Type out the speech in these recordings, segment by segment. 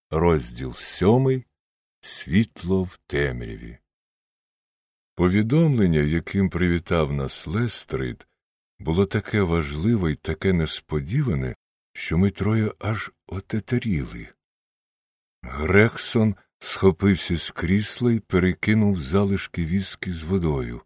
Розділ 7. Світло в темряві. Повідомлення, яким привітав нас Лестрейд, було таке важливе й таке несподіване, що ми троє аж отетеріли. Грегсон схопився з крісла й перекинув залишки віскі з водою.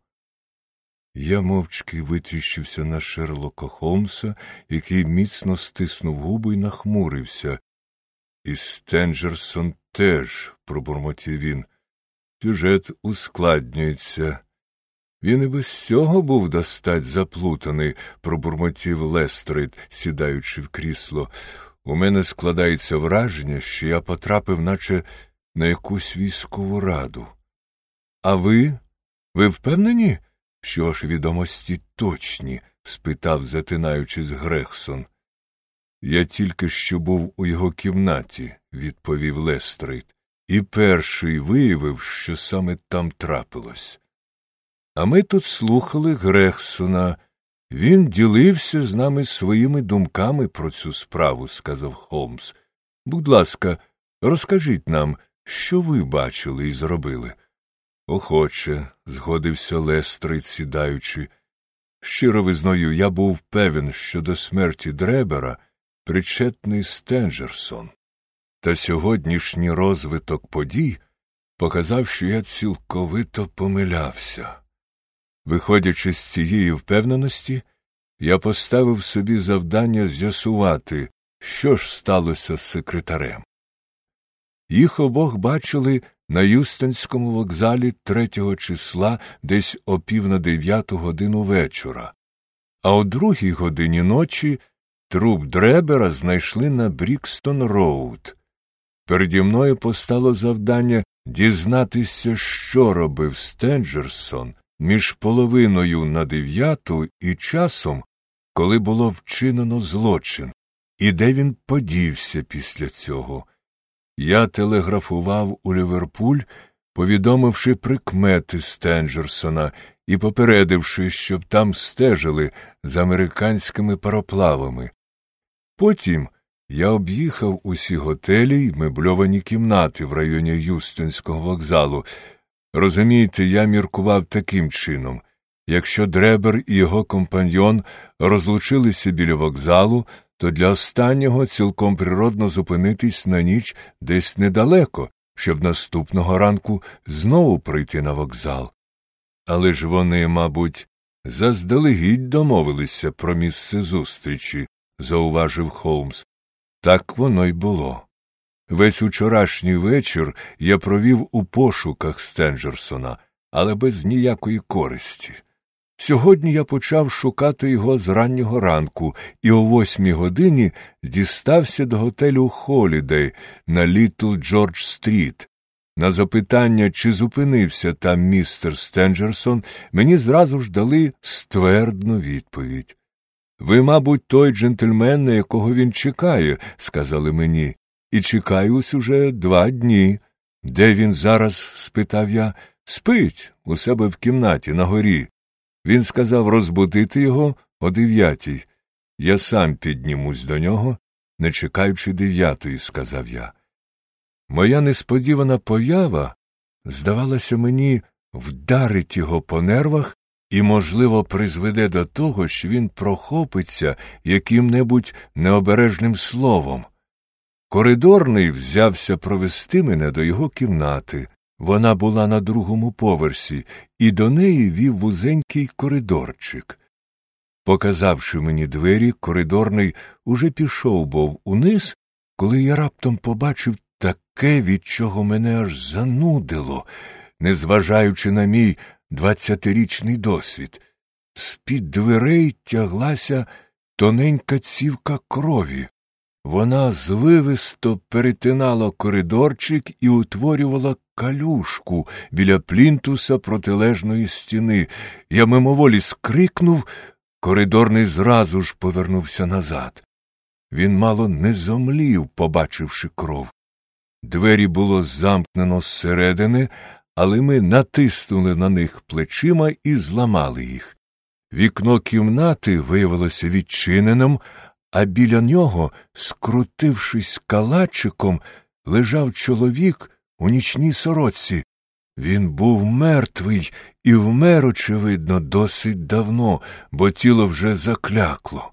Я мовчки витріщився на Шерлока Холмса, який міцно стиснув губи й нахмурився. «І Стенджерсон теж», – пробурмотів він. «Сюжет ускладнюється». «Він і без цього був достать заплутаний», – пробурмотів Лестрейд, сідаючи в крісло. «У мене складається враження, що я потрапив наче на якусь військову раду». «А ви? Ви впевнені, що ваші відомості точні?» – спитав, затинаючись, Грегсон. «Я тільки що був у його кімнаті», – відповів Лестрейд, «і перший виявив, що саме там трапилось. А ми тут слухали Грегсона. Він ділився з нами своїми думками про цю справу», – сказав Холмс. «Будь ласка, розкажіть нам, що ви бачили і зробили?» «Охоче», – згодився Лестрейд, сідаючи. «Щиро визнаю, я був певен, що до смерті Дребера причетний Стенджерсон. Та сьогоднішній розвиток подій показав, що я цілковито помилявся. Виходячи з цієї впевненості, я поставив собі завдання з'ясувати, що ж сталося з секретарем. Їх обох бачили на Юстонському вокзалі 3 числа десь о 8:45 вечора, а о 2 годині ночі труп Дребера знайшли на Брікстон-Роуд. Переді мною постало завдання дізнатися, що робив Стенджерсон між 8:30 і часом, коли було вчинено злочин, і де він подівся після цього. Я телеграфував у Ліверпуль, повідомивши прикмети Стенджерсона і попередивши, щоб там стежили за американськими пароплавами. Потім я об'їхав усі готелі й мебльовані кімнати в районі Юстонського вокзалу. Розумієте, я міркував таким чином. Якщо Дребер і його компаньйон розлучилися біля вокзалу, то для останнього цілком природно зупинитись на ніч десь недалеко, щоб наступного ранку знову прийти на вокзал. Але ж вони, мабуть, заздалегідь домовилися про місце зустрічі, зауважив Холмс. Так воно й було. Весь учорашній вечір я провів у пошуках Стенджерсона, але без ніякої користі. Сьогодні я почав шукати його з раннього ранку і о 8 годині дістався до готелю «Холідей» на Літл Джордж-стріт. На запитання, чи зупинився там містер Стенджерсон, мені зразу ж дали ствердну відповідь. «Ви, мабуть, той джентльмен, на якого він чекає», – сказали мені, – «і чекаю ось уже 2 дні». «Де він зараз?» – спитав я. «Спить у себе в кімнаті на горі. Він сказав розбудити його о 9. Я сам піднімусь до нього, не чекаючи 9, сказав я. Моя несподівана поява, здавалося мені, вдарить його по нервах і, можливо, призведе до того, що він прохопиться яким-небудь необережним словом. Коридорний взявся провести мене до його кімнати. Вона була на 2-му поверсі, і до неї вів вузенький коридорчик. Показавши мені двері, коридорний уже пішов був униз, коли я раптом побачив таке, від чого мене аж занудило, незважаючи на мій 20-річний досвід. З-під дверей тяглася тоненька цівка крові. Вона звивисто перетинала коридорчик і утворювала калюшку біля плінтуса протилежної стіни. Я мимоволі скрикнув, коридорний зразу ж повернувся назад. Він мало не зомлів, побачивши кров. Двері було замкнено зсередини, але ми натиснули на них плечима і зламали їх. Вікно кімнати виявилося відчиненим, а біля нього, скрутившись калачиком, лежав чоловік у нічній сорочці. Він був мертвий і вмер, очевидно, досить давно, бо тіло вже заклякло.